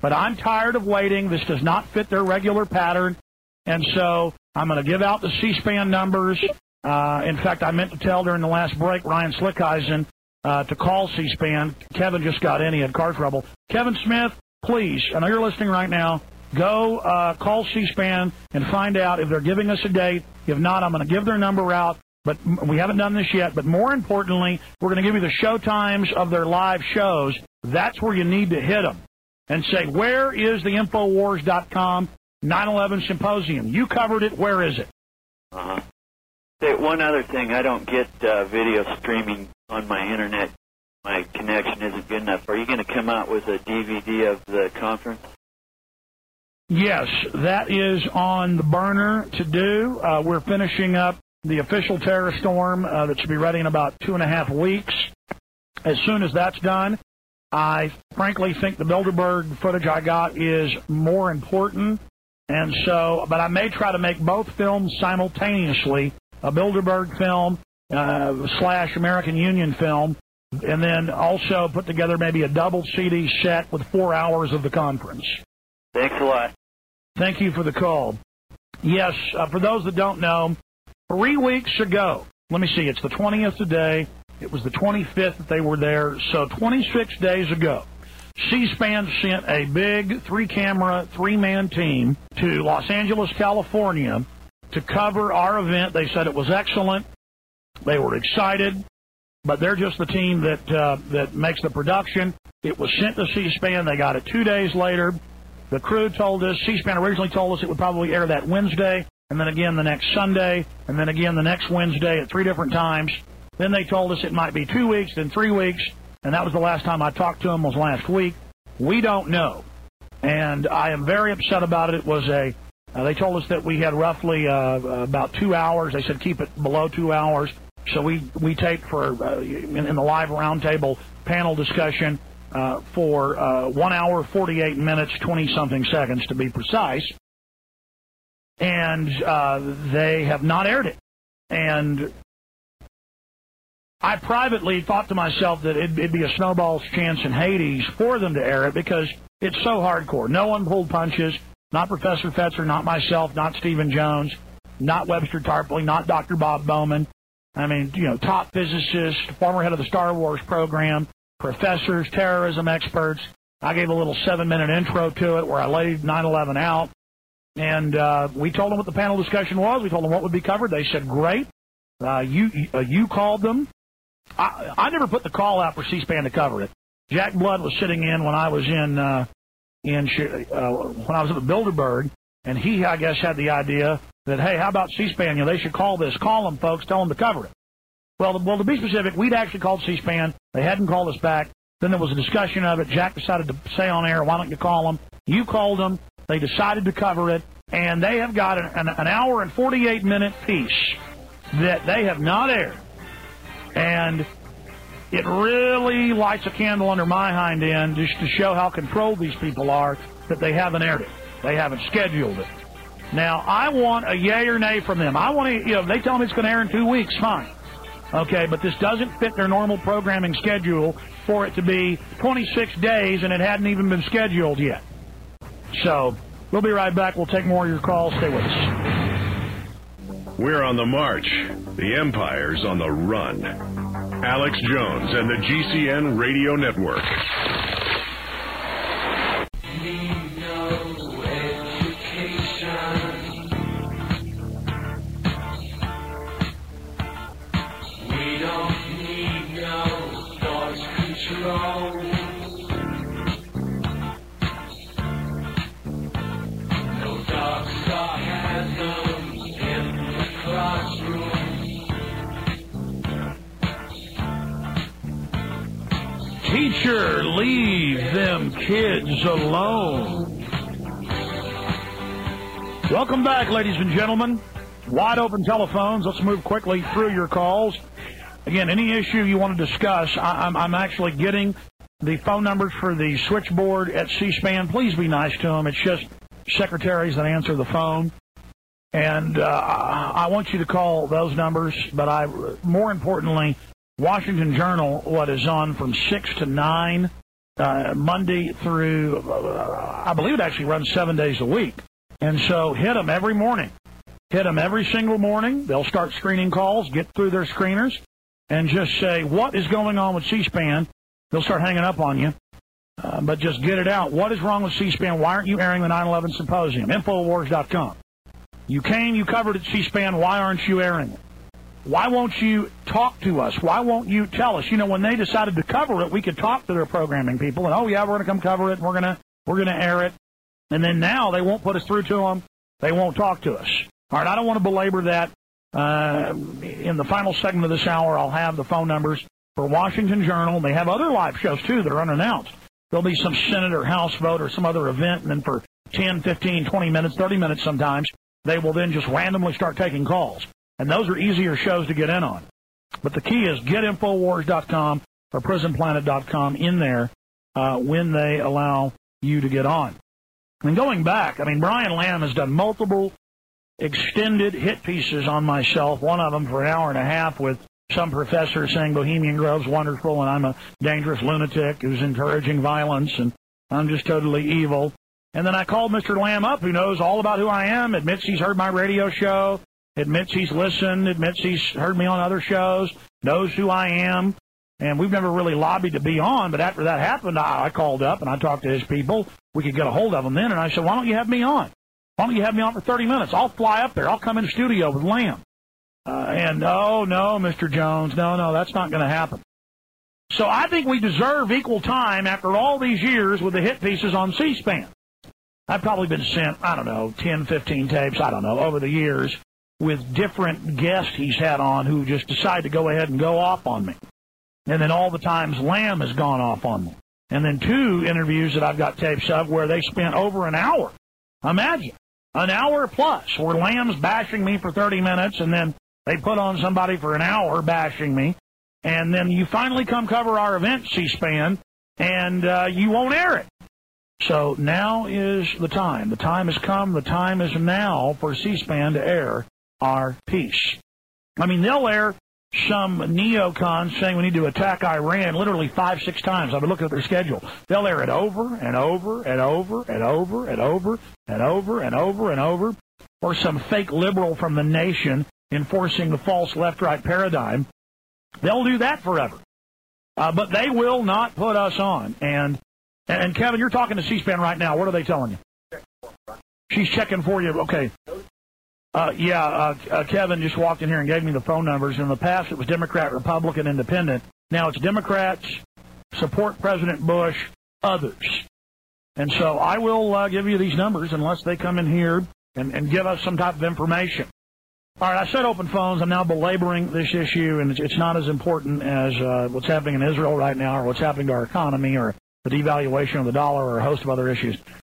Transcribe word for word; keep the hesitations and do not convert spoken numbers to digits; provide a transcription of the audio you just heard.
But I'm tired of waiting. This does not fit their regular pattern. And so I'm going to give out the C-SPAN numbers. Uh, in fact, I meant to tell during the last break Ryan Slickeisen uh, to call C-SPAN. Kevin just got in. He had car trouble. Kevin Smith, please, I know you're listening right now, go uh, call C-SPAN and find out if they're giving us a date. If not, I'm going to give their number out. But we haven't done this yet. But more importantly, we're going to give you the show times of their live shows. That's where you need to hit them and say, where is the Infowars dot com nine eleven Symposium? You covered it. Where is it? Uh-huh. Say, one other thing. I don't get uh, video streaming on my Internet. My connection isn't good enough. Are you going to come out with a D V D of the conference? Yes, that is on the burner to do. Uh, we're finishing up the official Terror Storm uh, that should be ready in about two and a half weeks. As soon as that's done, I frankly think the Bilderberg footage I got is more important. And so, but I may try to make both films simultaneously, a Bilderberg film uh, slash American Union film, and then also put together maybe a double C D set with four hours of the conference. Thanks a lot. Thank you for the call. Yes, uh, for those that don't know, three weeks ago, let me see, it's the twentieth today. It was the twenty-fifth that they were there. So twenty-six days ago, C-SPAN sent a big three-camera, three-man team to Los Angeles, California to cover our event. They said it was excellent. They were excited, but they're just the team that uh, that makes the production. It was sent to C-SPAN. They got it two days later. The crew told us, C-SPAN originally told us it would probably air that Wednesday, and then again the next Sunday, and then again the next Wednesday at three different times. Then they told us it might be two weeks, then three weeks, and that was the last time I talked to them was last week. We don't know, and I am very upset about it. It was a, uh, they told us that we had roughly uh, about two hours. They said keep it below two hours. So we, we taped for, uh, in, in the live roundtable panel discussion uh, for uh, one hour, forty-eight minutes, twenty-something seconds to be precise. And uh, they have not aired it. And I privately thought to myself that it'd, it'd be a snowball's chance in Hades for them to air it because it's so hardcore. No one pulled punches, not Professor Fetzer, not myself, not Stephen Jones, not Webster Tarpley, not Doctor Bob Bowman. I mean, you know, top physicists, former head of the Star Wars program, professors, terrorism experts. I gave a little seven-minute intro to it where I laid nine eleven out. And uh, we told them what the panel discussion was. We told them what would be covered. They said, great. Uh, you uh, you called them. I, I never put the call out for C-SPAN to cover it. Jack Blood was sitting in when I was in uh, in uh, when I was at Bilderberg, and he, I guess, had the idea that, hey, how about C-SPAN? You know, they should call this. Call them, folks. Tell them to cover it. Well, well, to be specific, we'd actually called C-SPAN. They hadn't called us back. Then there was a discussion of it. Jack decided to say on air, why don't you call them? You called them. They decided to cover it, and they have got an, an, an hour and forty-eight minute piece that they have not aired. And it really lights a candle under my hind end just to show how controlled these people are that they haven't aired it. They haven't scheduled it. Now, I want a yay or nay from them. I want to, you know, if they tell me it's going to air in two weeks, fine. Okay, but this doesn't fit their normal programming schedule for it to be twenty-six days and it hadn't even been scheduled yet. So, we'll be right back. We'll take more of your calls. Stay with us. We're on the march. The Empire's on the run. Alex Jones and the G C N Radio Network. Need no education. We don't need no thought control. No dark sarcasm in the classroom. Teacher, leave them kids alone. Welcome back, ladies and gentlemen. Wide open telephones. Let's move quickly through your calls. Again, any issue you want to discuss, I, I'm, I'm actually getting the phone numbers for the switchboard at C-SPAN. Please be nice to them. It's just secretaries that answer the phone. And uh, I want you to call those numbers, but I, more importantly, Washington Journal, what is on from six to nine uh, Monday through, uh, I believe it actually runs seven days a week. And so hit them every morning. Hit them every single morning. They'll start screening calls, get through their screeners, and just say, what is going on with C-SPAN? They'll start hanging up on you. Uh, but just get it out. What is wrong with C-SPAN? Why aren't you airing the nine eleven Symposium? Infowars dot com. You came, you covered at C-SPAN. Why aren't you airing it? Why won't you talk to us? Why won't you tell us? You know, when they decided to cover it, we could talk to their programming people, and, oh, yeah, we're going to come cover it, and we're going to we're going to air it. And then now they won't put us through to them. They won't talk to us. All right, I don't want to belabor that. Uh, in the final segment of this hour, I'll have the phone numbers for Washington Journal. They have other live shows, too, that are unannounced. There'll be some Senate or House vote or some other event, and then for ten, fifteen, twenty minutes, thirty minutes sometimes, they will then just randomly start taking calls. And those are easier shows to get in on. But the key is get Infowars dot com or Prison Planet dot com in there uh, when they allow you to get on. And going back, I mean, Brian Lamb has done multiple extended hit pieces on myself, one of them for an hour and a half with some professor saying Bohemian Grove's wonderful and I'm a dangerous lunatic who's encouraging violence and I'm just totally evil. And then I called Mister Lamb up, who knows all about who I am, admits he's heard my radio show, admits he's listened, admits he's heard me on other shows, knows who I am. And we've never really lobbied to be on, but after that happened, I, I called up and I talked to his people. We could get a hold of them then, and I said, why don't you have me on? Why don't you have me on for thirty minutes? I'll fly up there. I'll come in the studio with Lamb. Uh, and, oh, no, Mister Jones, no, no, that's not going to happen. So I think we deserve equal time after all these years with the hit pieces on C-SPAN. I've probably been sent, I don't know, ten, fifteen tapes, I don't know, over the years with different guests he's had on who just decide to go ahead and go off on me. And then all the times Lamb has gone off on me. And then two interviews that I've got tapes of where they spent over an hour. Imagine, an hour plus, where Lamb's bashing me for thirty minutes, and then they put on somebody for an hour bashing me. And then you finally come cover our event, C-SPAN, and uh, you won't air it. So now is the time. The time has come. The time is now for C-SPAN to air our piece. I mean, they'll air some neocons saying we need to attack Iran literally five, six times. I've been looking at their schedule. They'll air it over and over and over and over and over and over and over and over. Or some fake liberal from the nation enforcing the false left-right paradigm. They'll do that forever. Uh, but they will not put us on. And, and Kevin, you're talking to C-SPAN right now. What are they telling you? She's checking for you. Okay. Uh, yeah, uh, uh, Kevin just walked in here and gave me the phone numbers. In the past, it was Democrat, Republican, Independent. Now it's Democrats, support President Bush, others. And so I will uh, give you these numbers unless they come in here and, and give us some type of information. All right, I said open phones. I'm now belaboring this issue, and it's, it's not as important as uh, what's happening in Israel right now or what's happening to our economy or the devaluation of the dollar or a host of other issues.